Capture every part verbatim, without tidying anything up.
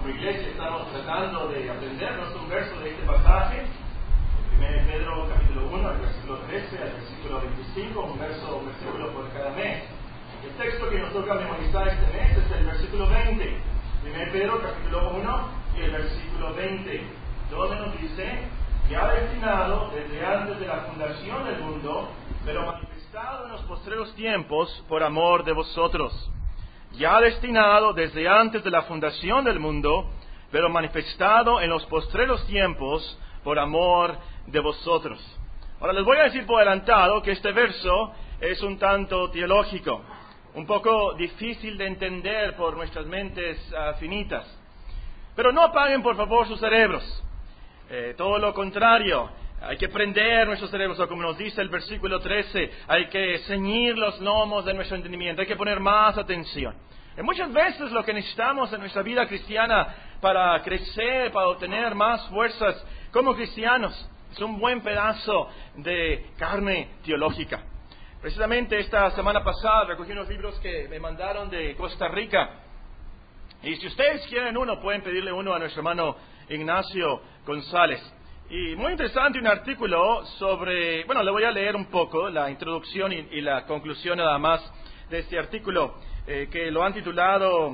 Como iglesia estamos tratando de aprendernos un verso de este pasaje, primero Pedro capítulo uno, al versículo trece, al versículo veinticinco, un verso, un versículo por cada mes. El texto que nos toca memorizar este mes es el versículo veinte, primero Pedro capítulo uno y el versículo veinte, donde nos dice: ya destinado desde antes de la fundación del mundo, pero manifestado en los postreros tiempos por amor de vosotros. Ya destinado desde antes de la fundación del mundo, pero manifestado en los postreros tiempos por amor de vosotros. Ahora les voy a decir por adelantado que este verso es un tanto teológico, un poco difícil de entender por nuestras mentes uh, finitas. Pero no apaguen por favor sus cerebros. Eh, todo lo contrario, hay que prender nuestros cerebros, o como nos dice el versículo trece, hay que ceñir los lomos de nuestro entendimiento, hay que poner más atención. Y muchas veces lo que necesitamos en nuestra vida cristiana para crecer, para obtener más fuerzas como cristianos, es un buen pedazo de carne teológica. Precisamente esta semana pasada recogí unos libros que me mandaron de Costa Rica. Y si ustedes quieren uno, pueden pedirle uno a nuestro hermano Ignacio González. Y muy interesante un artículo sobre, bueno, le voy a leer un poco la introducción y, y la conclusión nada más de este artículo, eh, que lo han titulado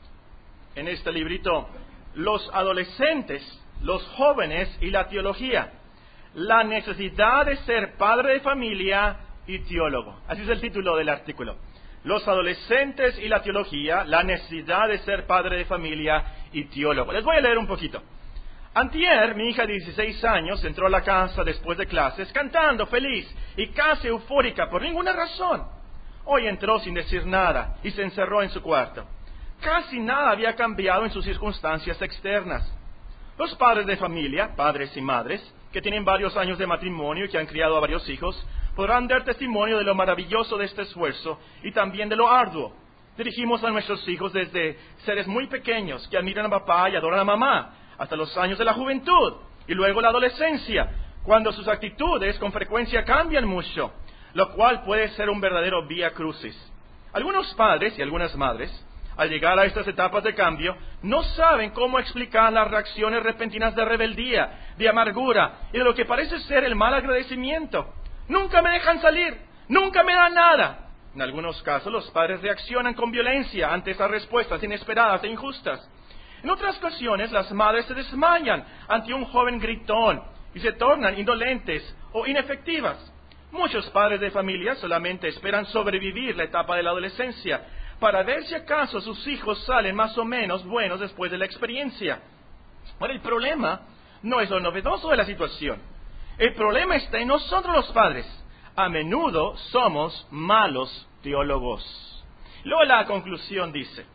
en este librito: Los adolescentes, los jóvenes y la teología. La necesidad de ser padre de familia y teólogo. Así es el título del artículo. Los adolescentes y la teología, la necesidad de ser padre de familia y teólogo. Les voy a leer un poquito. Antier, mi hija de dieciséis años, entró a la casa después de clases cantando feliz y casi eufórica por ninguna razón. Hoy entró sin decir nada y se encerró en su cuarto. Casi nada había cambiado en sus circunstancias externas. Los padres de familia, padres y madres, que tienen varios años de matrimonio y que han criado a varios hijos, podrán dar testimonio de lo maravilloso de este esfuerzo y también de lo arduo. Dirigimos a nuestros hijos desde seres muy pequeños que admiran a papá y adoran a mamá, hasta los años de la juventud y luego la adolescencia, cuando sus actitudes con frecuencia cambian mucho, lo cual puede ser un verdadero vía crucis. Algunos padres y algunas madres, al llegar a estas etapas de cambio, no saben cómo explicar las reacciones repentinas de rebeldía, de amargura y de lo que parece ser el mal agradecimiento. Nunca me dejan salir, nunca me dan nada. En algunos casos los padres reaccionan con violencia ante esas respuestas inesperadas e injustas. En otras ocasiones las madres se desmayan ante un joven gritón y se tornan indolentes o inefectivas. Muchos padres de familia solamente esperan sobrevivir la etapa de la adolescencia para ver si acaso sus hijos salen más o menos buenos después de la experiencia. Ahora, el problema no es lo novedoso de la situación. El problema está en nosotros los padres. A menudo somos malos teólogos. Luego la conclusión dice,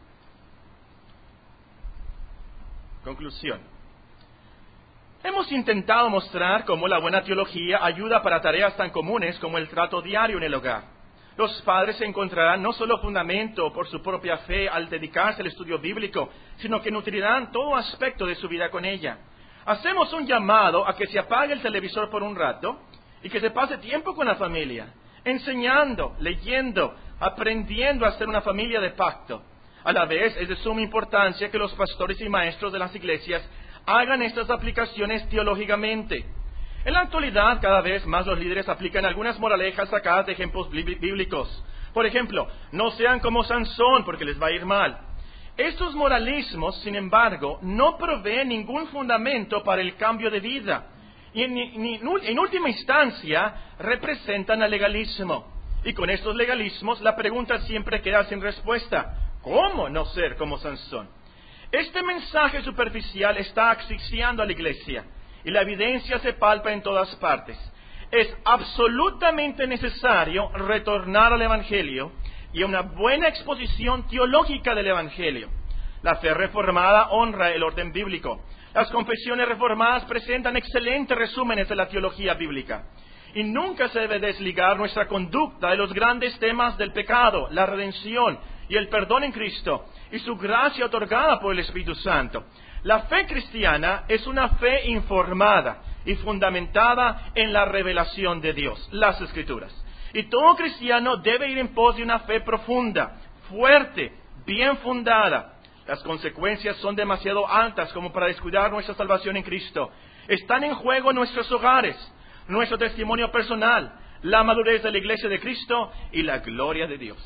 conclusión. Hemos intentado mostrar cómo la buena teología ayuda para tareas tan comunes como el trato diario en el hogar. Los padres encontrarán no solo fundamento por su propia fe al dedicarse al estudio bíblico, sino que nutrirán todo aspecto de su vida con ella. Hacemos un llamado a que se apague el televisor por un rato y que se pase tiempo con la familia, enseñando, leyendo, aprendiendo a ser una familia de pacto. A la vez, es de suma importancia que los pastores y maestros de las iglesias hagan estas aplicaciones teológicamente. En la actualidad, cada vez más los líderes aplican algunas moralejas sacadas de ejemplos bíblicos. Por ejemplo, no sean como Sansón porque les va a ir mal. Estos moralismos, sin embargo, no proveen ningún fundamento para el cambio de vida. Y en, en, en última instancia, representan al legalismo. Y con estos legalismos, la pregunta siempre queda sin respuesta. ¿Cómo no ser como Sansón? Este mensaje superficial está asfixiando a la iglesia. Y la evidencia se palpa en todas partes. Es absolutamente necesario retornar al Evangelio y a una buena exposición teológica del Evangelio. La fe reformada honra el orden bíblico. Las confesiones reformadas presentan excelentes resúmenes de la teología bíblica. Y nunca se debe desligar nuestra conducta de los grandes temas del pecado, la redención y el perdón en Cristo, y su gracia otorgada por el Espíritu Santo. La fe cristiana es una fe informada y fundamentada en la revelación de Dios, las Escrituras. Y todo cristiano debe ir en pos de una fe profunda, fuerte, bien fundada. Las consecuencias son demasiado altas como para descuidar nuestra salvación en Cristo. Están en juego nuestros hogares, nuestro testimonio personal, la madurez de la iglesia de Cristo y la gloria de Dios.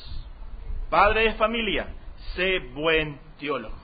Padre de familia, sé buen teólogo.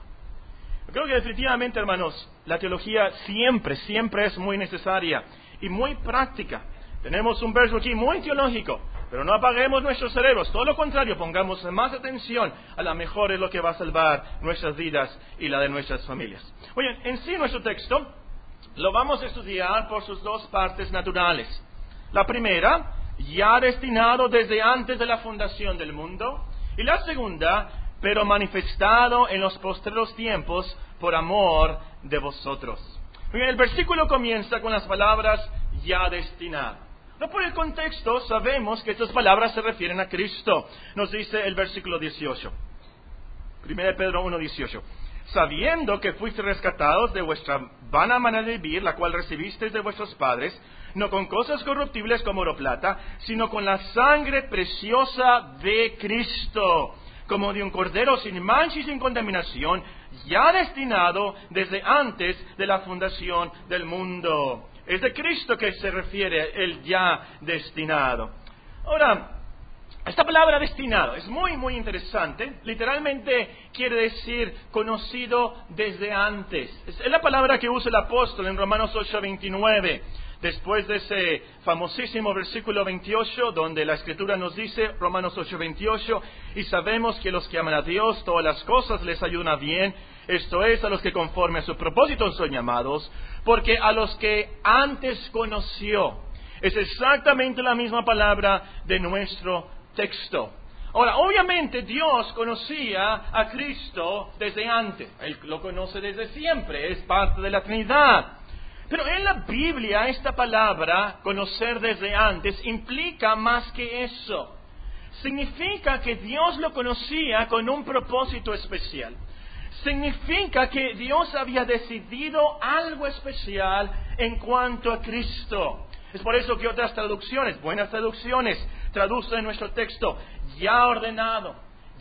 Yo creo que definitivamente, hermanos, la teología siempre, siempre es muy necesaria y muy práctica. Tenemos un verso aquí muy teológico, pero no apaguemos nuestros cerebros. Todo lo contrario, pongamos más atención. A lo mejor es lo que va a salvar nuestras vidas y la de nuestras familias. Oye, en sí nuestro texto lo vamos a estudiar por sus dos partes naturales. La primera, ya destinado desde antes de la fundación del mundo. Y la segunda, pero manifestado en los postreros tiempos por amor de vosotros. Oye, el versículo comienza con las palabras ya destinado. No, por el contexto sabemos que estas palabras se refieren a Cristo. Nos dice el versículo dieciocho. primera de Pedro uno, dieciocho. Sabiendo que fuisteis rescatados de vuestra vana manera de vivir, la cual recibisteis de vuestros padres, no con cosas corruptibles como oro o plata, sino con la sangre preciosa de Cristo, como de un cordero sin mancha y sin contaminación, ya destinado desde antes de la fundación del mundo. Es de Cristo que se refiere el ya destinado. Ahora, esta palabra destinado es muy, muy interesante. Literalmente quiere decir conocido desde antes. Es la palabra que usa el apóstol en Romanos ocho, veintinueve. Después de ese famosísimo versículo veintiocho, donde la Escritura nos dice, Romanos ocho, veintiocho, y sabemos que los que aman a Dios, todas las cosas les ayudan a bien, esto es, a los que conforme a su propósito son llamados, porque a los que antes conoció, es exactamente la misma palabra de nuestro texto. Ahora, obviamente Dios conocía a Cristo desde antes, Él lo conoce desde siempre, es parte de la Trinidad. Pero en la Biblia esta palabra, conocer desde antes, implica más que eso. Significa que Dios lo conocía con un propósito especial. Significa que Dios había decidido algo especial en cuanto a Cristo. Es por eso que otras traducciones, buenas traducciones, traducen nuestro texto, ya ordenado,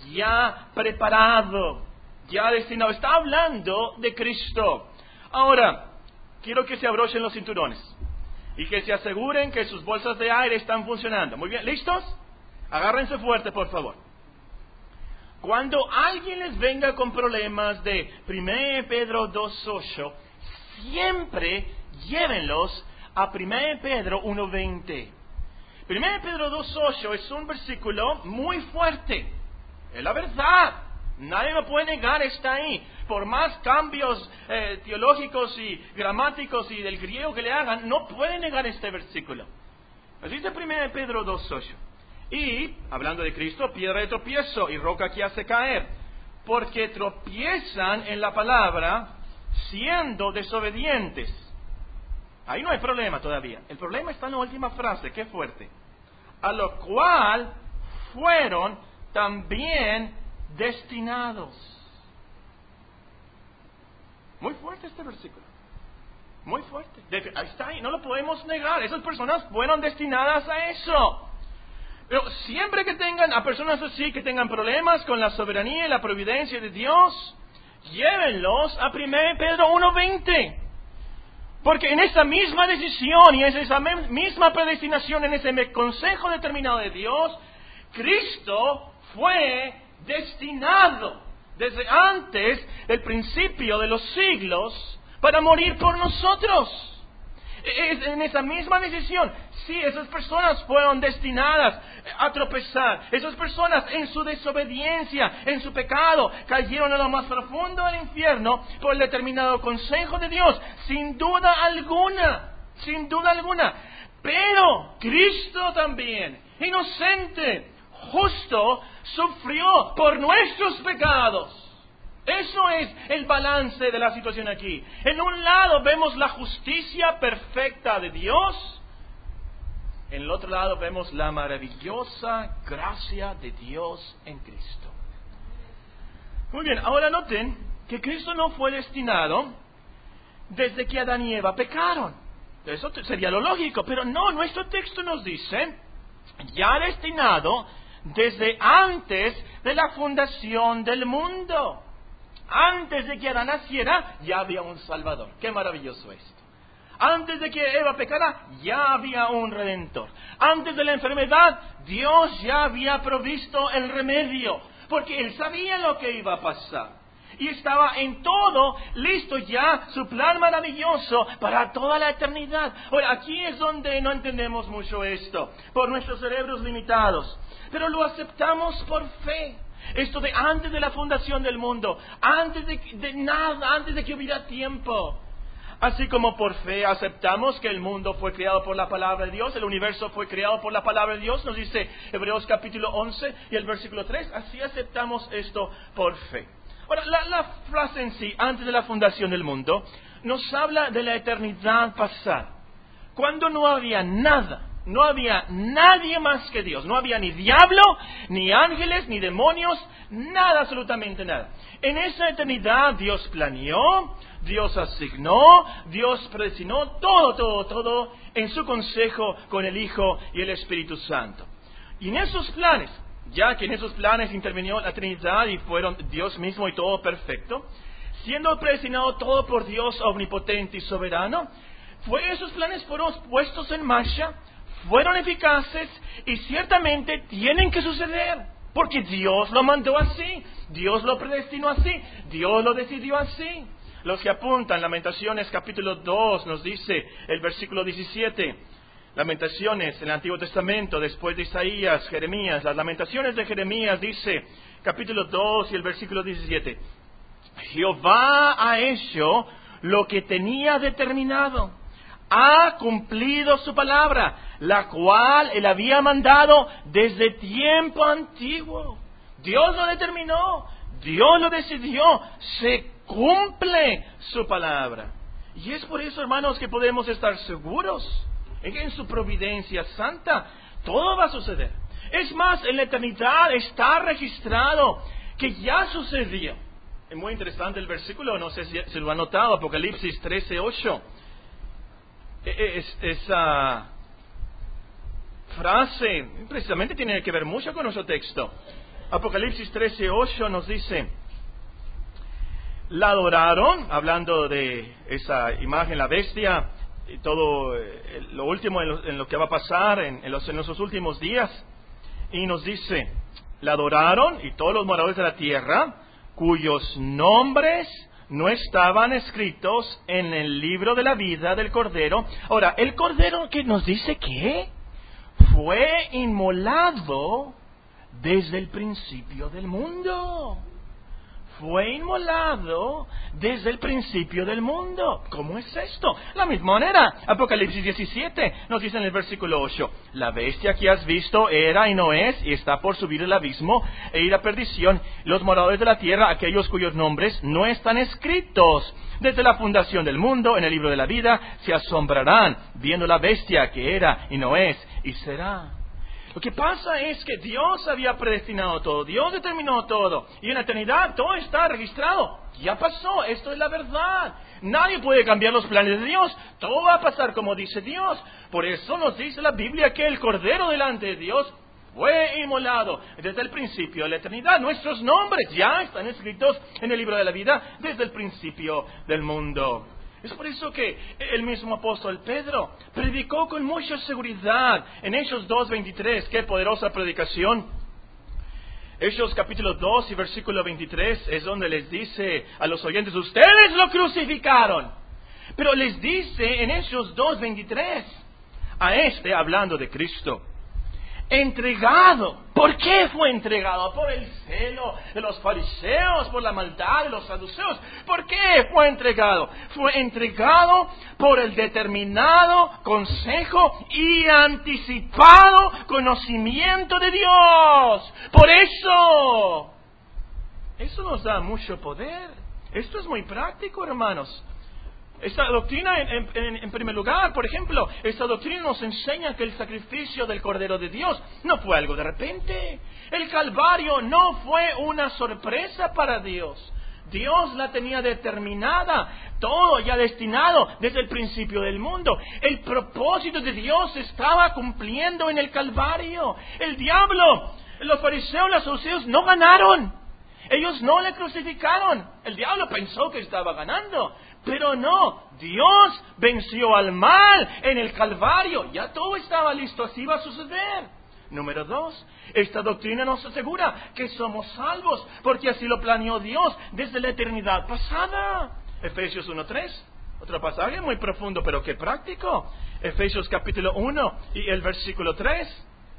ya preparado, ya destinado. Está hablando de Cristo. Ahora, quiero que se abrochen los cinturones y que se aseguren que sus bolsas de aire están funcionando. Muy bien, ¿listos? Agárrense fuerte, por favor. Cuando alguien les venga con problemas de primera de Pedro dos, ocho, siempre llévenlos a primera de Pedro uno, veinte. primera de Pedro dos, ocho es un versículo muy fuerte. Es la verdad. Nadie lo puede negar, está ahí. Por más cambios eh, teológicos y gramáticos y del griego que le hagan, no puede negar este versículo. Así dice primera de Pedro dos, ocho. Y, hablando de Cristo, piedra de tropiezo y roca que hace caer, porque tropiezan en la palabra siendo desobedientes. Ahí no hay problema todavía. El problema está en la última frase, qué fuerte. A lo cual fueron también destinados. Muy fuerte este versículo. Muy fuerte. De, ahí está ahí, no lo podemos negar. Esas personas fueron destinadas a eso. Pero siempre que tengan a personas así, que tengan problemas con la soberanía y la providencia de Dios, llévenlos a primera de Pedro uno, veinte. Porque en esa misma decisión y en esa misma predestinación, en ese consejo determinado de Dios, Cristo fue destinado desde antes del principio de los siglos para morir por nosotros. Es en esa misma decisión. Sí, esas personas fueron destinadas a tropezar. Esas personas en su desobediencia, en su pecado, cayeron en lo más profundo del infierno por el determinado consejo de Dios. Sin duda alguna, sin duda alguna. Pero Cristo también, inocente, justo, sufrió por nuestros pecados. Eso es el balance de la situación aquí. En un lado vemos la justicia perfecta de Dios. En el otro lado vemos la maravillosa gracia de Dios en Cristo. Muy bien, ahora noten que Cristo no fue destinado desde que Adán y Eva pecaron. Eso sería lo lógico, pero no, nuestro texto nos dice, ya destinado desde antes de la fundación del mundo. Antes de que Adán naciera, ya había un Salvador. ¡Qué maravilloso esto! Antes de que Eva pecara, ya había un Redentor. Antes de la enfermedad, Dios ya había provisto el remedio, porque Él sabía lo que iba a pasar. Y estaba en todo listo ya su plan maravilloso para toda la eternidad. Ahora, aquí es donde no entendemos mucho esto, por nuestros cerebros limitados. Pero lo aceptamos por fe. Esto de antes de la fundación del mundo, antes de, de nada, antes de que hubiera tiempo. Así como por fe aceptamos que el mundo fue creado por la palabra de Dios, el universo fue creado por la palabra de Dios, nos dice Hebreos capítulo once y el versículo tres, así aceptamos esto por fe. Ahora, la, la frase en sí, antes de la fundación del mundo, nos habla de la eternidad pasada, cuando no había nada, no había nadie más que Dios, no había ni diablo, ni ángeles, ni demonios, nada, absolutamente nada. En esa eternidad Dios planeó, Dios asignó, Dios predestinó, todo, todo, todo en su consejo con el Hijo y el Espíritu Santo. Y en esos planes, ya que en esos planes intervino la Trinidad y fueron Dios mismo y todo perfecto, siendo predestinado todo por Dios omnipotente y soberano, fue esos planes fueron puestos en marcha, fueron eficaces y ciertamente tienen que suceder, porque Dios lo mandó así, Dios lo predestinó así, Dios lo decidió así. Los que apuntan, Lamentaciones capítulo dos nos dice el versículo diecisiete, Lamentaciones en el Antiguo Testamento, después de Isaías, Jeremías, las Lamentaciones de Jeremías dice, capítulo dos y el versículo diecisiete, Jehová ha hecho lo que tenía determinado, ha cumplido su palabra, la cual él había mandado desde tiempo antiguo. Dios lo determinó, Dios lo decidió, se cumple su palabra. Y es por eso, hermanos, que podemos estar seguros en que en su providencia santa todo va a suceder. Es más, en la eternidad está registrado que ya sucedió. Es muy interesante el versículo, no sé si se lo ha notado, Apocalipsis trece ocho. Es, esa frase precisamente tiene que ver mucho con nuestro texto. Apocalipsis trece ocho nos dice, la adoraron, hablando de esa imagen, la bestia, y todo eh, lo último en lo, en lo que va a pasar en, en, los, en esos últimos días. Y nos dice, la adoraron y todos los moradores de la tierra, cuyos nombres no estaban escritos en el libro de la vida del Cordero. Ahora, el Cordero que nos dice que fue inmolado desde el principio del mundo. Fue inmolado desde el principio del mundo. ¿Cómo es esto? La misma manera, Apocalipsis diecisiete nos dice en el versículo ocho, la bestia que has visto era y no es, y está por subir al abismo e ir a perdición. Los moradores de la tierra, aquellos cuyos nombres no están escritos desde la fundación del mundo en el libro de la vida, se asombrarán viendo la bestia que era y no es y será. Lo que pasa es que Dios había predestinado todo, Dios determinó todo, y en la eternidad todo está registrado. Ya pasó, esto es la verdad. Nadie puede cambiar los planes de Dios, todo va a pasar como dice Dios. Por eso nos dice la Biblia que el Cordero delante de Dios fue inmolado desde el principio de la eternidad. Nuestros nombres ya están escritos en el libro de la vida desde el principio del mundo. Es por eso que el mismo apóstol Pedro predicó con mucha seguridad en Hechos dos veintitrés. ¡Qué poderosa predicación! Hechos capítulo dos y versículo veintitrés es donde les dice a los oyentes, ustedes lo crucificaron. Pero les dice en Hechos dos veintitrés, a este hablando de Cristo, entregado. ¿Por qué fue entregado? Por el celo de los fariseos, por la maldad de los saduceos. ¿Por qué fue entregado? Fue entregado por el determinado consejo y anticipado conocimiento de Dios. Por eso, eso nos da mucho poder. Esto es muy práctico, hermanos. Esta doctrina, en, en, en primer lugar, por ejemplo, esta doctrina nos enseña que el sacrificio del Cordero de Dios no fue algo de repente. El Calvario no fue una sorpresa para Dios. Dios la tenía determinada, todo ya destinado desde el principio del mundo. El propósito de Dios estaba cumpliendo en el Calvario. El diablo, los fariseos, los saduceos no ganaron. Ellos no le crucificaron. El diablo pensó que estaba ganando, pero no. Dios venció al mal en el Calvario. Ya todo estaba listo, así va a suceder. Número dos, esta doctrina nos asegura que somos salvos, porque así lo planeó Dios desde la eternidad pasada. Efesios uno tres, otro pasaje muy profundo, pero qué práctico. Efesios capítulo uno y el versículo tres.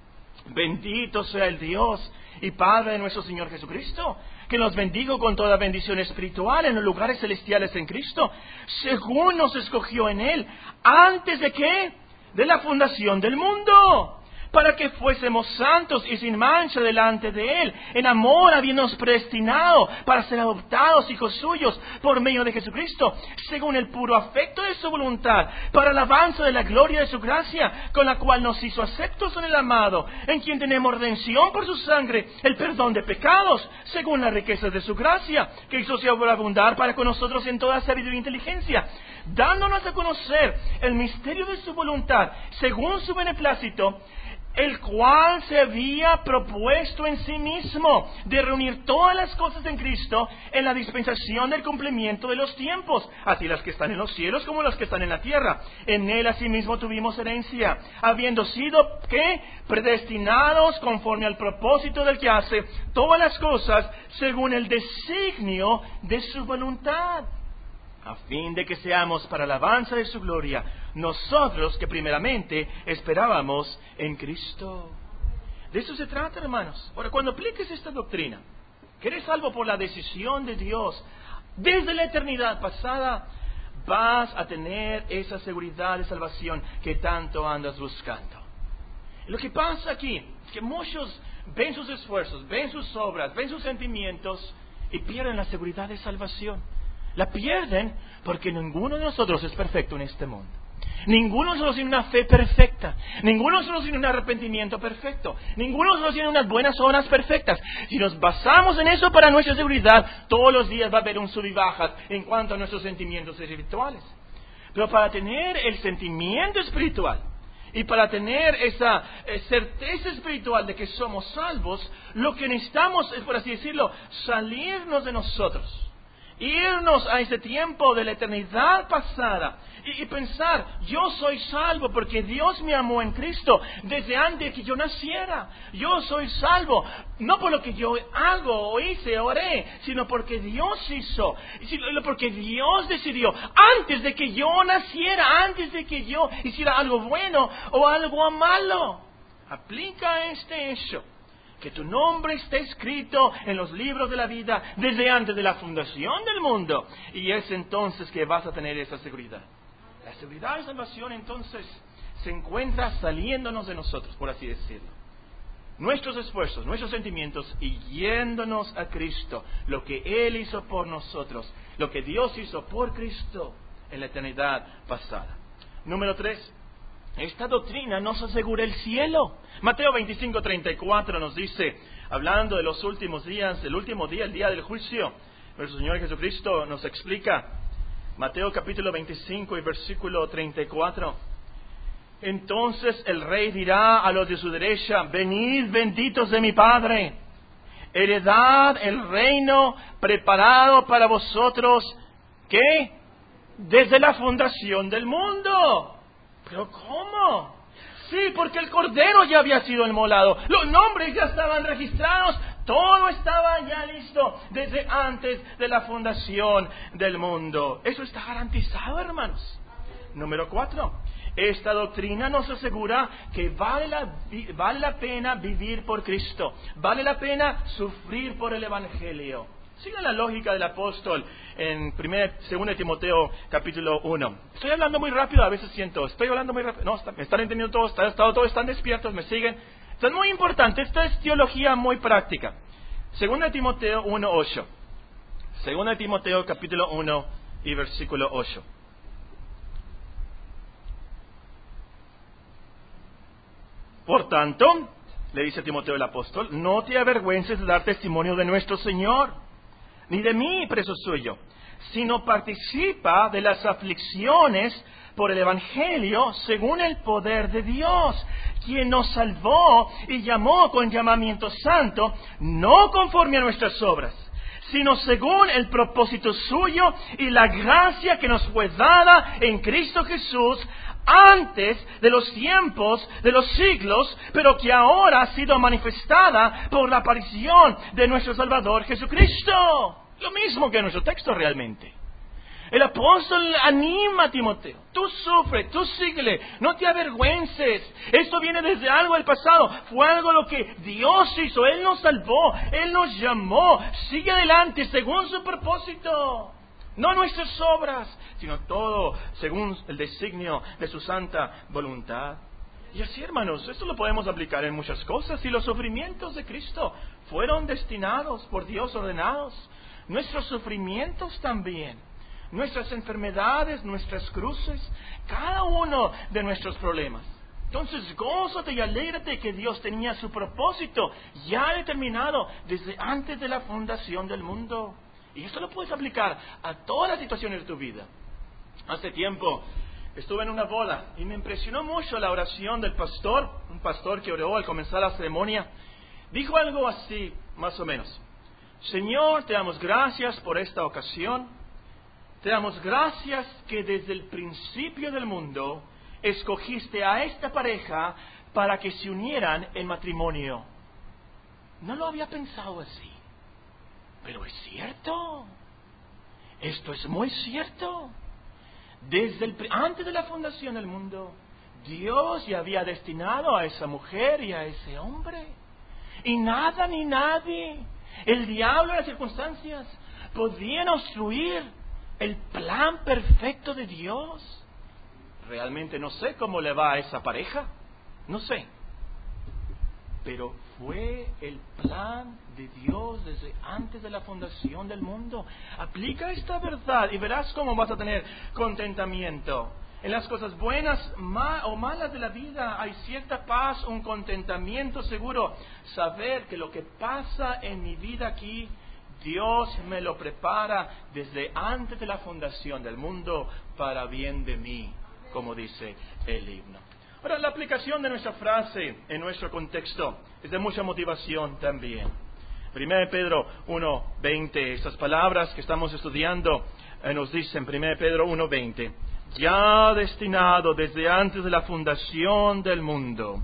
Bendito sea el Dios y Padre de nuestro Señor Jesucristo, que nos bendijo con toda bendición espiritual en los lugares celestiales en Cristo, según nos escogió en Él, antes de ¿qué? De la fundación del mundo, para que fuésemos santos y sin mancha delante de Él, en amor habiéndonos predestinado para ser adoptados hijos suyos por medio de Jesucristo, según el puro afecto de su voluntad, para el avance de la gloria de su gracia, con la cual nos hizo aceptos en el amado, en quien tenemos redención por su sangre, el perdón de pecados, según la riqueza de su gracia, que hizo sobreabundar para con nosotros en toda sabiduría e inteligencia, dándonos a conocer el misterio de su voluntad, según su beneplácito, el cual se había propuesto en sí mismo de reunir todas las cosas en Cristo en la dispensación del cumplimiento de los tiempos, así las que están en los cielos como las que están en la tierra. En Él asimismo tuvimos herencia, habiendo sido ¿qué? Predestinados conforme al propósito del que hace todas las cosas según el designio de su voluntad, a fin de que seamos para alabanza de su gloria, nosotros que primeramente esperábamos en Cristo. De eso se trata, hermanos. Ahora, cuando apliques esta doctrina, que eres salvo por la decisión de Dios desde la eternidad pasada, vas a tener esa seguridad de salvación que tanto andas buscando. Lo que pasa aquí es que muchos ven sus esfuerzos, ven sus obras, ven sus sentimientos y pierden la seguridad de salvación. La pierden porque ninguno de nosotros es perfecto en este mundo. Ninguno de nosotros tiene una fe perfecta. Ninguno de nosotros tiene un arrepentimiento perfecto. Ninguno de nosotros tiene unas buenas obras perfectas. Si nos basamos en eso para nuestra seguridad, todos los días va a haber un sub y bajas en cuanto a nuestros sentimientos espirituales. Pero para tener el sentimiento espiritual y para tener esa eh, certeza espiritual de que somos salvos, lo que necesitamos es, por así decirlo, salirnos de nosotros. Irnos a ese tiempo de la eternidad pasada y, y pensar, yo soy salvo porque Dios me amó en Cristo desde antes de que yo naciera. Yo soy salvo, no por lo que yo hago o hice o haré, sino porque Dios hizo, sino porque Dios decidió antes de que yo naciera, antes de que yo hiciera algo bueno o algo malo. Aplica este hecho, que tu nombre esté escrito en los libros de la vida desde antes de la fundación del mundo. Y es entonces que vas a tener esa seguridad. La seguridad de salvación entonces se encuentra saliéndonos de nosotros, por así decirlo. Nuestros esfuerzos, nuestros sentimientos y yéndonos a Cristo. Lo que Él hizo por nosotros, lo que Dios hizo por Cristo en la eternidad pasada. Número tres. Esta doctrina nos asegura el cielo. Mateo veinticinco, treinta y cuatro nos dice, hablando de los últimos días, el último día, el día del juicio, nuestro Señor Jesucristo nos explica, Mateo capítulo veinticinco y versículo treinta y cuatro, entonces el rey dirá a los de su derecha, venid benditos de mi Padre, heredad el reino preparado para vosotros, ¿qué? Desde la fundación del mundo. ¿Pero cómo? Sí, porque el Cordero ya había sido inmolado. Los nombres ya estaban registrados. Todo estaba ya listo desde antes de la fundación del mundo. Eso está garantizado, hermanos. Número cuatro. Esta doctrina nos asegura que vale la, vale la pena vivir por Cristo. Vale la pena sufrir por el Evangelio. Sigan la lógica del apóstol en primera, segunda de Timoteo capítulo uno. Estoy hablando muy rápido, a veces siento, estoy hablando muy rápido. No, está, me están entendiendo todos, están, todos están despiertos, me siguen. Esto es muy importante, esta es teología muy práctica. Segunda de Timoteo uno, ocho. Segunda de Timoteo capítulo uno y versículo ocho. Por tanto, le dice Timoteo el apóstol, no te avergüences de dar testimonio de nuestro Señor, ni de mí, preso suyo, sino participa de las aflicciones por el Evangelio según el poder de Dios, quien nos salvó y llamó con llamamiento santo, no conforme a nuestras obras, sino según el propósito suyo y la gracia que nos fue dada en Cristo Jesús antes de los tiempos de los siglos, pero que ahora ha sido manifestada por la aparición de nuestro Salvador Jesucristo. Lo mismo que nuestro texto realmente. El apóstol anima a Timoteo: tú sufre, tú síguele, no te avergüences. Esto viene desde algo del pasado, fue algo lo que Dios hizo, Él nos salvó, Él nos llamó. Sigue adelante según su propósito, no nuestras obras, sino todo según el designio de su santa voluntad. Y así, hermanos, esto lo podemos aplicar en muchas cosas. Si los sufrimientos de Cristo fueron destinados por Dios, ordenados, nuestros sufrimientos también, nuestras enfermedades, nuestras cruces, cada uno de nuestros problemas. Entonces, gózate y alégrate que Dios tenía su propósito ya determinado desde antes de la fundación del mundo. Y esto lo puedes aplicar a todas las situaciones de tu vida. Hace tiempo estuve en una boda y me impresionó mucho la oración del pastor, un pastor que oró al comenzar la ceremonia. Dijo algo así, más o menos: Señor, te damos gracias por esta ocasión. Te damos gracias que desde el principio del mundo escogiste a esta pareja para que se unieran en matrimonio. No lo había pensado así, pero es cierto. Esto es muy cierto. Desde el, antes de la fundación del mundo, Dios ya había destinado a esa mujer y a ese hombre. Y nada ni nadie, el diablo y las circunstancias, podían obstruir el plan perfecto de Dios. Realmente no sé cómo le va a esa pareja, no sé. Pero fue el plan de Dios desde antes de la fundación del mundo. Aplica esta verdad y verás cómo vas a tener contentamiento. En las cosas buenas o malas de la vida hay cierta paz, un contentamiento seguro. Saber que lo que pasa en mi vida aquí, Dios me lo prepara desde antes de la fundación del mundo para bien de mí, como dice el himno. Ahora, la aplicación de nuestra frase en nuestro contexto es de mucha motivación también. primera de Pedro uno veinte, estas palabras que estamos estudiando eh, nos dicen, primera de Pedro uno veinte, ya destinado desde antes de la fundación del mundo.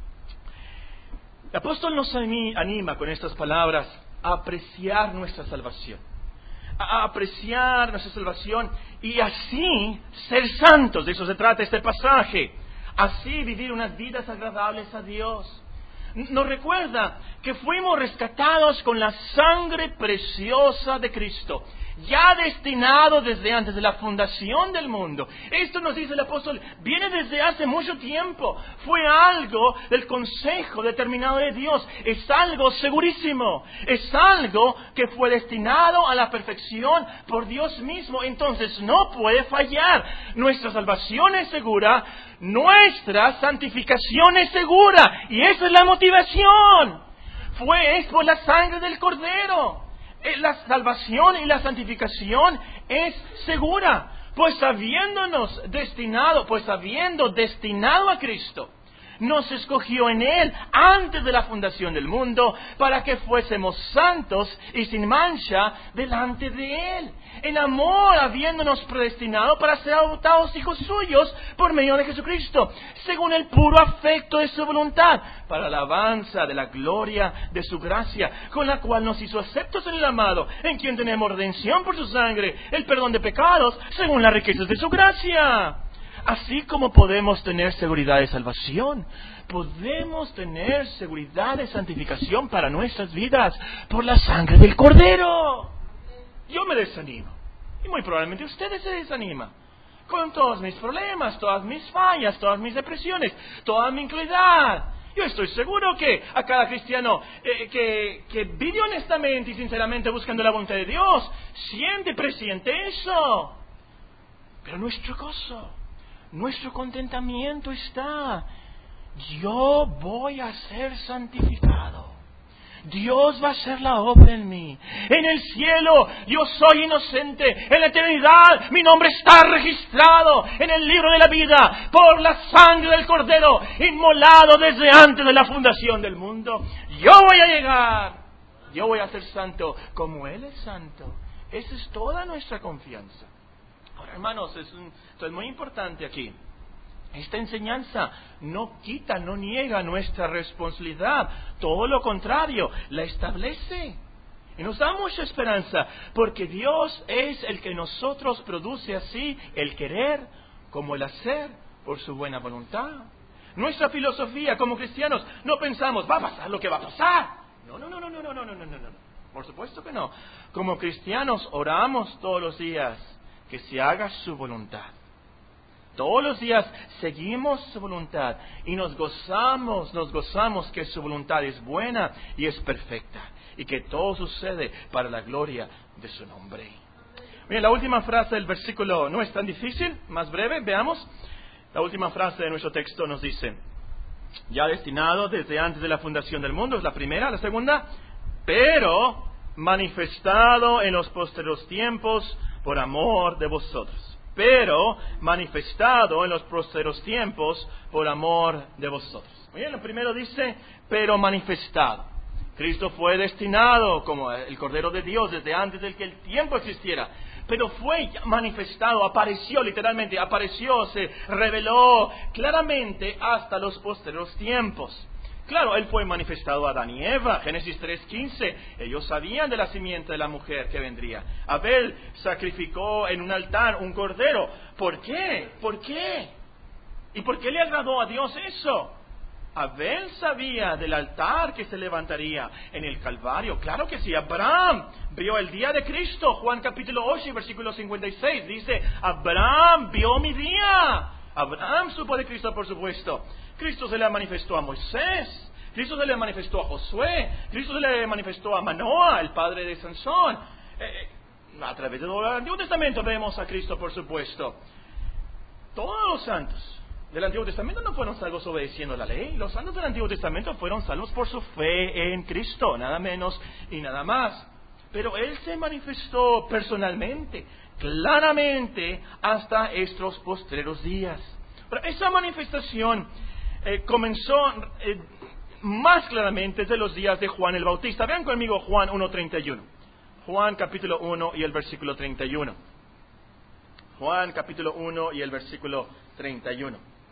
El apóstol nos anima con estas palabras a apreciar nuestra salvación, a apreciar nuestra salvación y así ser santos. De eso se trata este pasaje. Así vivir unas vidas agradables a Dios. Nos recuerda que fuimos rescatados con la sangre preciosa de Cristo, ya destinado desde antes de la fundación del mundo. Esto nos dice el apóstol, viene desde hace mucho tiempo. Fue algo del consejo determinado de Dios. Es algo segurísimo. Es algo que fue destinado a la perfección por Dios mismo. Entonces no puede fallar. Nuestra salvación es segura. Nuestra santificación es segura. Y esa es la motivación. Fue es por la sangre del Cordero. La salvación y la santificación es segura, pues habiéndonos destinado, pues habiendo destinado a Cristo, nos escogió en Él antes de la fundación del mundo para que fuésemos santos y sin mancha delante de Él. En amor, habiéndonos predestinado para ser adoptados hijos suyos por medio de Jesucristo, según el puro afecto de su voluntad, para la alabanza de la gloria de su gracia, con la cual nos hizo aceptos en el amado, en quien tenemos redención por su sangre, el perdón de pecados, según las riquezas de su gracia. Así como podemos tener seguridad de salvación, podemos tener seguridad de santificación para nuestras vidas por la sangre del Cordero. Yo me desanimo, y muy probablemente ustedes se desaniman, con todos mis problemas, todas mis fallas, todas mis depresiones, toda mi incredulidad. Yo estoy seguro que a cada cristiano eh, que, que vive honestamente y sinceramente buscando la voluntad de Dios, siente y presiente eso. Pero nuestro gozo, nuestro contentamiento está: yo voy a ser santificado. Dios va a hacer la obra en mí. En el cielo yo soy inocente. En la eternidad mi nombre está registrado en el libro de la vida por la sangre del Cordero, inmolado desde antes de la fundación del mundo. Yo voy a llegar. yo voy a ser santo como Él es santo. Esa es toda nuestra confianza. Ahora, hermanos, es un, esto es muy importante aquí. Esta enseñanza no quita, no niega nuestra responsabilidad. Todo lo contrario, la establece. Y nos da mucha esperanza, porque Dios es el que nosotros produce así el querer como el hacer por su buena voluntad. Nuestra filosofía como cristianos, no pensamos, va a pasar lo que va a pasar. No, no, no, no, no, no, no, no, no, no. Por supuesto que no. Como cristianos oramos todos los días que se haga su voluntad. Todos los días seguimos su voluntad y nos gozamos, nos gozamos que su voluntad es buena y es perfecta. Y que todo sucede para la gloria de su nombre. Bien, la última frase del versículo no es tan difícil, más breve, veamos. La última frase de nuestro texto nos dice, ya destinado desde antes de la fundación del mundo, es la primera. La segunda, pero manifestado en los posteriores tiempos por amor de vosotros. Pero manifestado en los posteriores tiempos por amor de vosotros. Bien, lo primero dice, pero manifestado. Cristo fue destinado como el Cordero de Dios desde antes de que el tiempo existiera. Pero fue manifestado, apareció literalmente, apareció, se reveló claramente hasta los posteriores tiempos. Claro, Él fue manifestado a Adán y Eva, Génesis tres quince. Ellos sabían de la simiente de la mujer que vendría. Abel sacrificó en un altar un cordero. ¿Por qué? ¿Por qué? ¿Y por qué le agradó a Dios eso? Abel sabía del altar que se levantaría en el Calvario. Claro que sí. Abraham vio el día de Cristo. Juan capítulo ocho, versículo cincuenta y seis. Dice, Abraham vio mi día. Abraham supo de Cristo, por supuesto. Cristo se le manifestó a Moisés. Cristo se le manifestó a Josué. Cristo se le manifestó a Manoah, el padre de Sansón. Eh, a través del Antiguo Testamento vemos a Cristo, por supuesto. Todos los santos del Antiguo Testamento no fueron salvos obedeciendo la ley. Los santos del Antiguo Testamento fueron salvos por su fe en Cristo, nada menos y nada más. Pero Él se manifestó personalmente, claramente, hasta estos postreros días. Pero esa manifestación eh, comenzó eh, más claramente desde los días de Juan el Bautista. Vean conmigo Juan uno treinta y uno. Juan capítulo uno y el versículo treinta y uno. Juan capítulo uno y el versículo treinta y uno.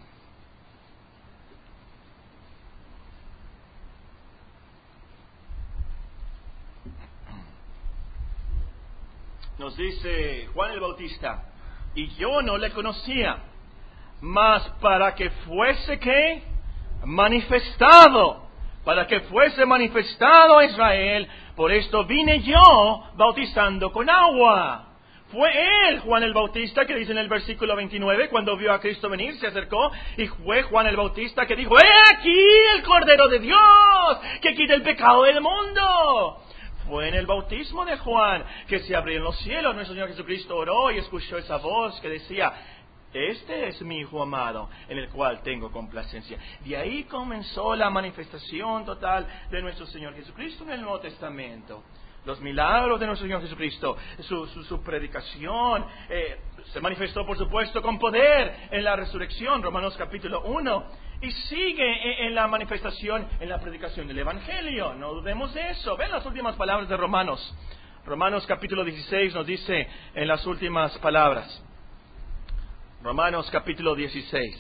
Nos dice Juan el Bautista, y yo no le conocía, mas para que fuese ¿qué? Manifestado, para que fuese manifestado a Israel, por esto vine yo bautizando con agua. Fue él, Juan el Bautista, que dice en el versículo veintinueve, cuando vio a Cristo venir, se acercó, y fue Juan el Bautista que dijo, ¡he aquí el Cordero de Dios, que quita el pecado del mundo! Fue en el bautismo de Juan que se abrieron los cielos. Nuestro Señor Jesucristo oró y escuchó esa voz que decía, este es mi Hijo amado, en el cual tengo complacencia. De ahí comenzó la manifestación total de nuestro Señor Jesucristo en el Nuevo Testamento. Los milagros de nuestro Señor Jesucristo, su, su, su predicación, eh, se manifestó por supuesto con poder en la resurrección, Romanos capítulo uno, y sigue en, en la manifestación, en la predicación del Evangelio, no dudemos de eso. Ven las últimas palabras de Romanos, Romanos capítulo dieciséis nos dice en las últimas palabras, Romanos capítulo dieciséis,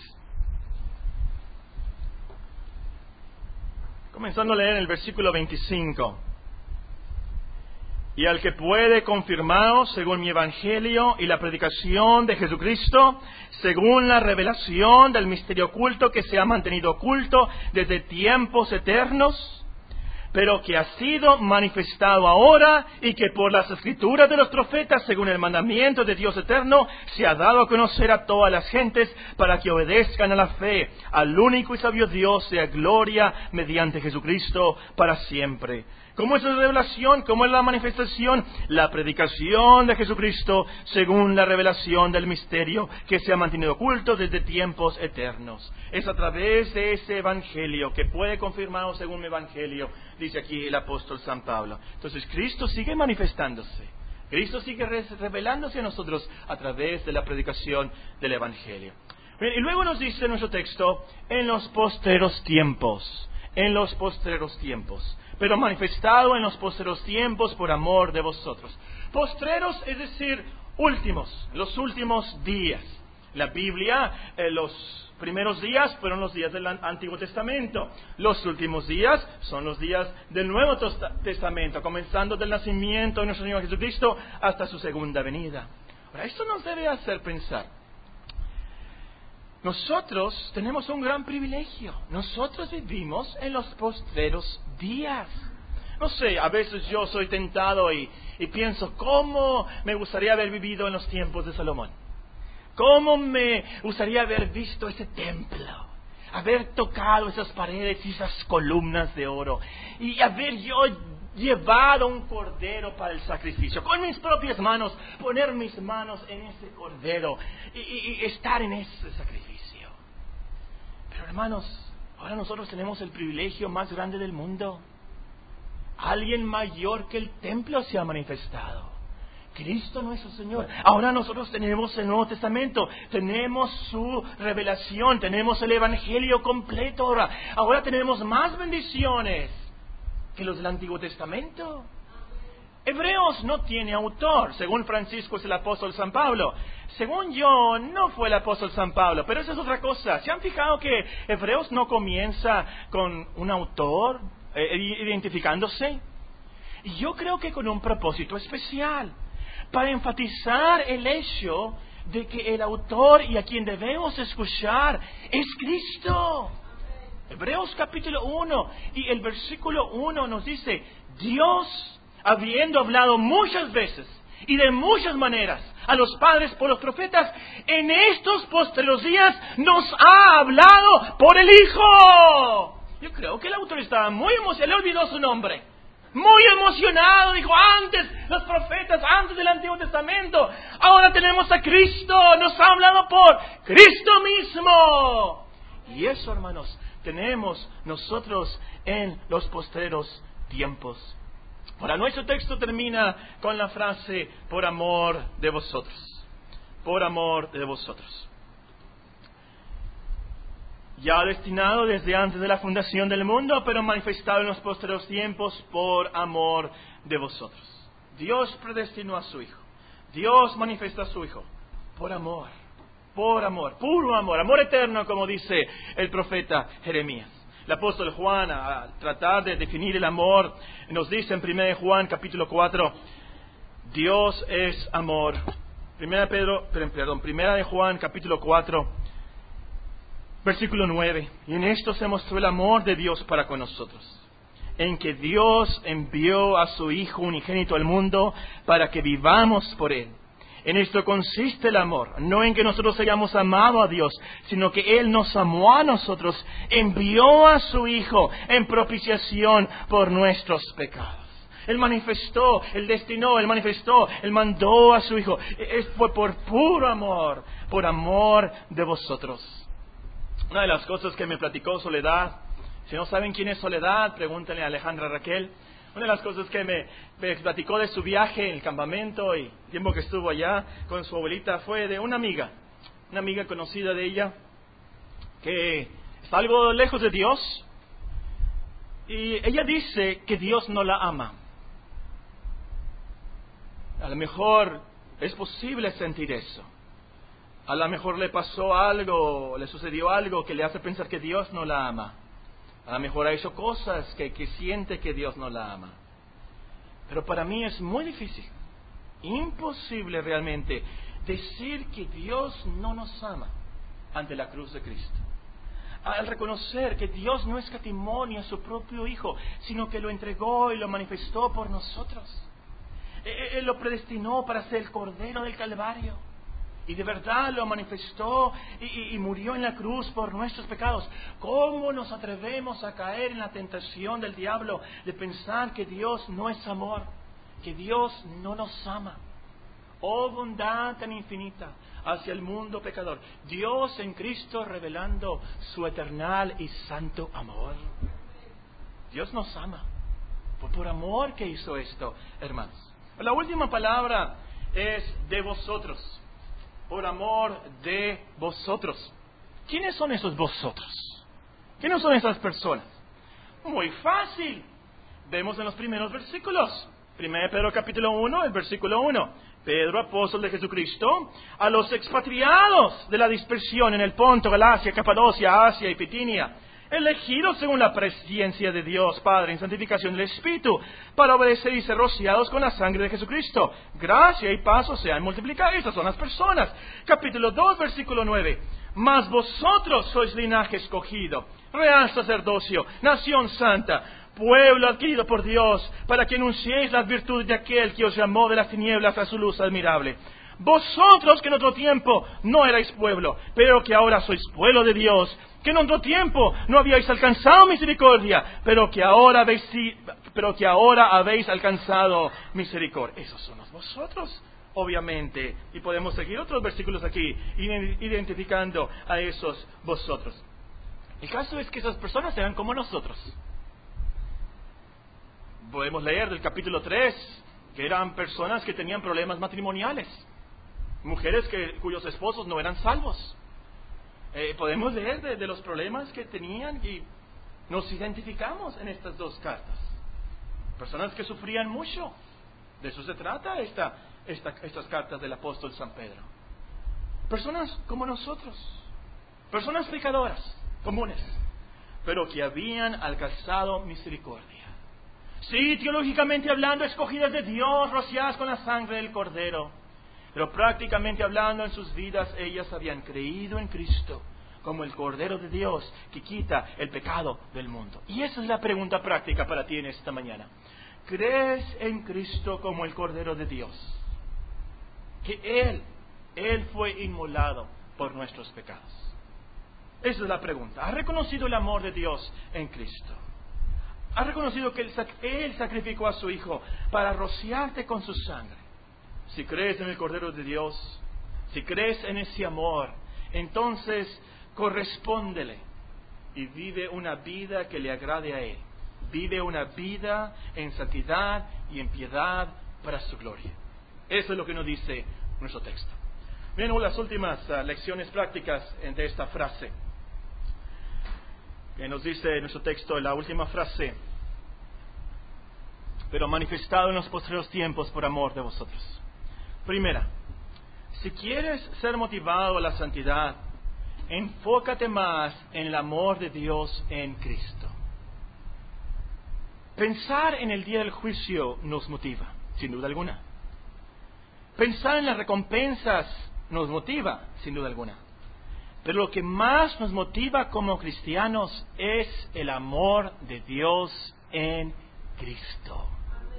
comenzando a leer en el versículo veinticinco. Y al que puede confirmaros según mi evangelio y la predicación de Jesucristo, según la revelación del misterio oculto que se ha mantenido oculto desde tiempos eternos, pero que ha sido manifestado ahora y que por las escrituras de los profetas, según el mandamiento de Dios eterno, se ha dado a conocer a todas las gentes para que obedezcan a la fe, al único y sabio Dios, sea gloria mediante Jesucristo para siempre. ¿Cómo es la revelación? ¿Cómo es la manifestación? La predicación de Jesucristo según la revelación del misterio que se ha mantenido oculto desde tiempos eternos. Es a través de ese evangelio que puede confirmarlo según mi evangelio, dice aquí el apóstol San Pablo. Entonces Cristo sigue manifestándose. Cristo sigue revelándose a nosotros a través de la predicación del evangelio. Y luego nos dice nuestro texto, en los postreros tiempos. En los postreros tiempos. pero manifestado en los postreros tiempos por amor de vosotros. Postreros, es decir, últimos, los últimos días. La Biblia, eh, los primeros días fueron los días del Antiguo Testamento. Los últimos días son los días del Nuevo Testamento, comenzando del nacimiento de nuestro Señor Jesucristo hasta su segunda venida. Ahora, esto nos debe hacer pensar. Nosotros tenemos un gran privilegio. Nosotros vivimos en los postreros días. No sé, a veces yo soy tentado y, y pienso, ¿cómo me gustaría haber vivido en los tiempos de Salomón? ¿Cómo me gustaría haber visto ese templo? Haber tocado esas paredes y esas columnas de oro. Y haber yo llevado un cordero para el sacrificio. Con mis propias manos, poner mis manos en ese cordero. Y, y, y estar en ese sacrificio. Pero hermanos, ahora nosotros tenemos el privilegio más grande del mundo. Alguien mayor que el templo se ha manifestado. Cristo nuestro Señor. Ahora nosotros tenemos el Nuevo Testamento, tenemos su revelación, tenemos el Evangelio completo ahora. Ahora tenemos más bendiciones que los del Antiguo Testamento. Hebreos no tiene autor, según Francisco es el apóstol San Pablo. Según yo, no fue el apóstol San Pablo, pero esa es otra cosa. ¿Se han fijado que Hebreos no comienza con un autor eh, identificándose? Y yo creo que con un propósito especial. Para enfatizar el hecho de que el autor y a quien debemos escuchar es Cristo. Hebreos capítulo uno y el versículo uno nos dice, Dios, habiendo hablado muchas veces y de muchas maneras a los padres por los profetas, en estos postreros días nos ha hablado por el Hijo. Yo creo que el autor estaba muy emocionado, le olvidó su nombre. Muy emocionado, dijo, antes los profetas, antes del Antiguo Testamento, ahora tenemos a Cristo, nos ha hablado por Cristo mismo. Y eso, hermanos, tenemos nosotros en los postreros tiempos. Ahora, nuestro texto termina con la frase, por amor de vosotros, por amor de vosotros. Ya destinado desde antes de la fundación del mundo, pero manifestado en los postreros tiempos por amor de vosotros. Dios predestinó a su Hijo. Dios manifestó a su Hijo por amor, por amor, puro amor, amor eterno, como dice el profeta Jeremías. El apóstol Juan, a tratar de definir el amor, nos dice en primera de Juan capítulo cuatro, Dios es amor. Primera Pedro, perdón, primera de Juan capítulo cuatro, versículo nueve. Y en esto se mostró el amor de Dios para con nosotros, en que Dios envió a su Hijo unigénito al mundo para que vivamos por Él. En esto consiste el amor, no en que nosotros hayamos amado a Dios, sino que Él nos amó a nosotros, envió a su Hijo en propiciación por nuestros pecados. Él manifestó, Él destinó, Él manifestó, Él mandó a su Hijo. Fue por puro amor, por amor de vosotros. Una de las cosas que me platicó Soledad, si no saben quién es Soledad, pregúntenle a Alejandra Raquel. Una de las cosas que me, me platicó de su viaje en el campamento y el tiempo que estuvo allá con su abuelita fue de una amiga, una amiga conocida de ella, que está algo lejos de Dios. Y ella dice que Dios no la ama. A lo mejor es posible sentir eso. A lo mejor le pasó algo, le sucedió algo que le hace pensar que Dios no la ama. A lo mejor ha hecho cosas que, que siente que Dios no la ama. Pero para mí es muy difícil, imposible realmente, decir que Dios no nos ama ante la cruz de Cristo. Al reconocer que Dios no escatimó ni a su propio Hijo, sino que lo entregó y lo manifestó por nosotros. Él lo predestinó para ser el Cordero del Calvario. Y de verdad lo manifestó y, y, y murió en la cruz por nuestros pecados. ¿Cómo nos atrevemos a caer en la tentación del diablo de pensar que Dios no es amor, que Dios no nos ama? Oh bondad tan infinita hacia el mundo pecador. Dios en Cristo revelando su eternal y santo amor. Dios nos ama. Fue por amor que hizo esto, hermanos. La última palabra es de vosotros. Por amor de vosotros. ¿Quiénes son esos vosotros? ¿Quiénes son esas personas? Muy fácil. vemos en los primeros versículos. primero de Pedro capítulo uno, el versículo uno. Pedro, apóstol de Jesucristo, a los expatriados de la dispersión en el Ponto, Galacia, Capadocia, Asia y Bitinia, elegidos según la presciencia de Dios Padre en santificación del Espíritu, para obedecer y ser rociados con la sangre de Jesucristo. Gracia y paz os sean multiplicadas. Estas son las personas. Capítulo dos, versículo nueve. Mas vosotros sois linaje escogido, real sacerdocio, nación santa, pueblo adquirido por Dios, para que anunciéis las virtudes de aquel que os llamó de las tinieblas a su luz admirable. Vosotros que en otro tiempo no erais pueblo, pero que ahora sois pueblo de Dios, que en otro tiempo no habíais alcanzado misericordia, pero que ahora habéis, pero que ahora habéis alcanzado misericordia. Esos somos vosotros, obviamente. Y podemos seguir otros versículos aquí, identificando a esos vosotros. El caso es que esas personas eran como nosotros. Podemos leer del capítulo tres, que eran personas que tenían problemas matrimoniales. Mujeres que, cuyos esposos no eran salvos. Eh, podemos leer de, de los problemas que tenían y nos identificamos en estas dos cartas. Personas que sufrían mucho. De eso se trata esta, esta, estas cartas del apóstol San Pedro. Personas como nosotros. Personas pecadoras, comunes, pero que habían alcanzado misericordia. Sí, teológicamente hablando, escogidas de Dios, rociadas con la sangre del Cordero. Pero prácticamente hablando, en sus vidas ellas habían creído en Cristo como el Cordero de Dios que quita el pecado del mundo. Y esa es la pregunta práctica para ti en esta mañana. ¿Crees en Cristo como el Cordero de Dios? Que Él, Él fue inmolado por nuestros pecados. Esa es la pregunta. ¿Has reconocido el amor de Dios en Cristo? ¿Has reconocido que Él, Él sacrificó a su Hijo para rociarte con su sangre? Si crees en el Cordero de Dios, si crees en ese amor, entonces correspóndele y vive una vida que le agrade a Él. Vive una vida en santidad y en piedad para su gloria. Eso es lo que nos dice nuestro texto. Miren las últimas uh, lecciones prácticas de esta frase. Que nos dice nuestro texto, la última frase: pero manifestado en los postreros tiempos por amor de vosotros. Primera, si quieres ser motivado a la santidad, enfócate más en el amor de Dios en Cristo. Pensar en el día del juicio nos motiva, sin duda alguna. Pensar en las recompensas nos motiva, sin duda alguna. Pero lo que más nos motiva como cristianos es el amor de Dios en Cristo.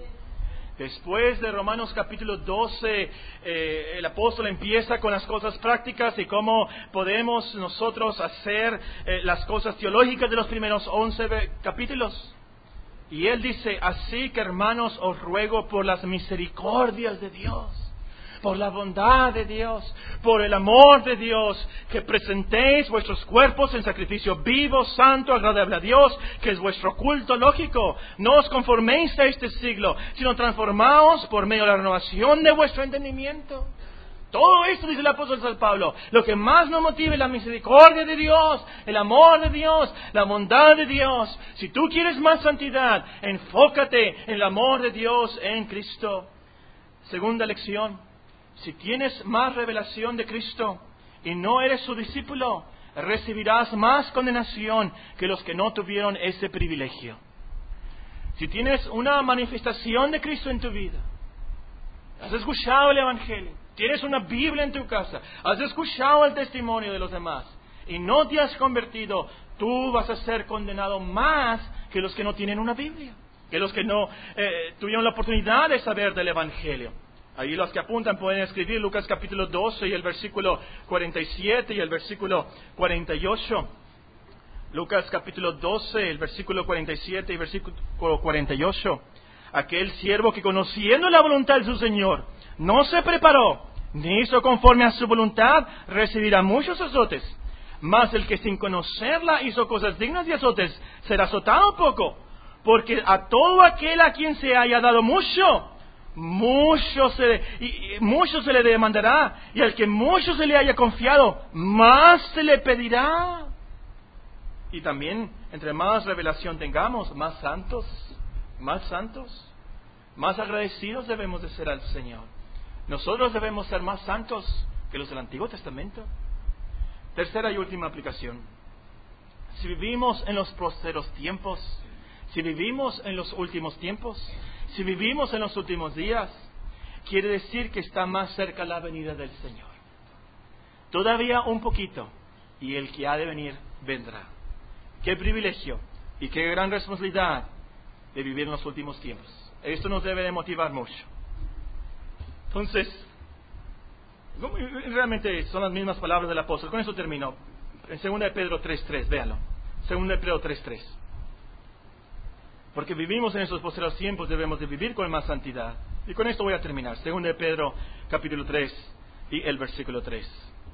Después de Romanos capítulo doce, eh, el apóstol empieza con las cosas prácticas y cómo podemos nosotros hacer eh, las cosas teológicas de los primeros once capítulos. Y él dice: así que, hermanos, os ruego por las misericordias de Dios, por la bondad de Dios, por el amor de Dios, que presentéis vuestros cuerpos en sacrificio vivo, santo, agradable a Dios, que es vuestro culto lógico. No os conforméis a este siglo, sino transformaos por medio de la renovación de vuestro entendimiento. Todo esto, dice el apóstol San Pablo, lo que más nos motive es la misericordia de Dios, el amor de Dios, la bondad de Dios. Si tú quieres más santidad, enfócate en el amor de Dios en Cristo. Segunda lección: si tienes más revelación de Cristo y no eres su discípulo, recibirás más condenación que los que no tuvieron ese privilegio. Si tienes una manifestación de Cristo en tu vida, has escuchado el Evangelio, tienes una Biblia en tu casa, has escuchado el testimonio de los demás y no te has convertido, tú vas a ser condenado más que los que no tienen una Biblia, que los que no eh, tuvieron la oportunidad de saber del Evangelio. Ahí los que apuntan pueden escribir Lucas capítulo doce y el versículo cuarenta y siete y el versículo cuarenta y ocho. Lucas capítulo doce, el versículo cuarenta y siete y versículo cuarenta y ocho. Aquel siervo que, conociendo la voluntad de su Señor, no se preparó, ni hizo conforme a su voluntad, recibirá muchos azotes. Mas el que sin conocerla hizo cosas dignas de azotes, será azotado poco. Porque a todo aquel a quien se haya dado mucho, mucho se, y, y mucho se le demandará, y al que mucho se le haya confiado, más se le pedirá. Y también, entre más revelación tengamos, más santos, más santos, más agradecidos debemos de ser al Señor. Nosotros debemos ser más santos que los del Antiguo Testamento. Tercera y última aplicación. Si vivimos en los postreros tiempos, si vivimos en los últimos tiempos, si vivimos en los últimos días, quiere decir que está más cerca la venida del Señor. Todavía un poquito, y el que ha de venir vendrá. Qué privilegio y qué gran responsabilidad de vivir en los últimos tiempos. Esto nos debe de motivar mucho. Entonces, realmente son las mismas palabras del apóstol. Con eso termino. En segunda de Pedro tres tres, véanlo. segunda de Pedro tres tres. Porque vivimos en esos postreros tiempos, debemos de vivir con más santidad. Y con esto voy a terminar. segunda de Pedro, capítulo tres y el versículo tres.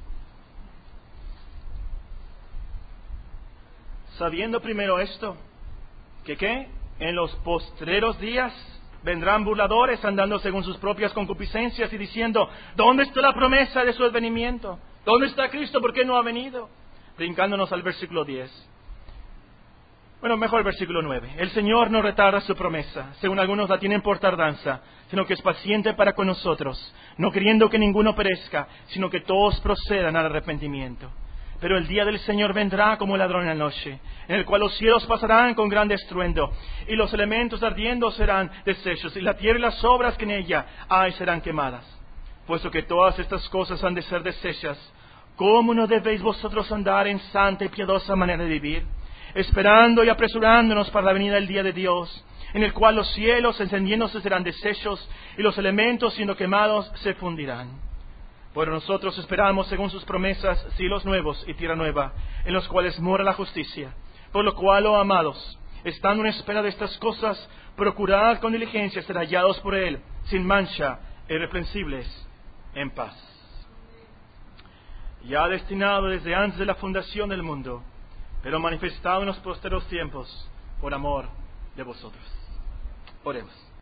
Sabiendo primero esto, que ¿qué? En los postreros días vendrán burladores andando según sus propias concupiscencias y diciendo, ¿dónde está la promesa de su advenimiento? ¿Dónde está Cristo? ¿Por qué no ha venido? Brincándonos al versículo diez. Bueno, mejor el versículo nueve. El Señor no retarda su promesa, según algunos la tienen por tardanza, sino que es paciente para con nosotros, no queriendo que ninguno perezca, sino que todos procedan al arrepentimiento. Pero el día del Señor vendrá como ladrón en la noche, en el cual los cielos pasarán con gran estruendo, y los elementos ardiendo serán deshechos, y la tierra y las obras que en ella hay serán quemadas. Puesto que todas estas cosas han de ser deshechas, ¿cómo no debéis vosotros andar en santa y piadosa manera de vivir, esperando y apresurándonos para la venida del día de Dios, en el cual los cielos encendiéndose serán deshechos, y los elementos siendo quemados se fundirán? Pero nosotros esperamos, según sus promesas, cielos nuevos y tierra nueva, en los cuales mora la justicia. Por lo cual, oh amados, estando en espera de estas cosas, procurad con diligencia ser hallados por Él, sin mancha, irreprensibles, en paz. Ya destinado desde antes de la fundación del mundo, pero manifestado en los posteros tiempos, por amor de vosotros. Oremos.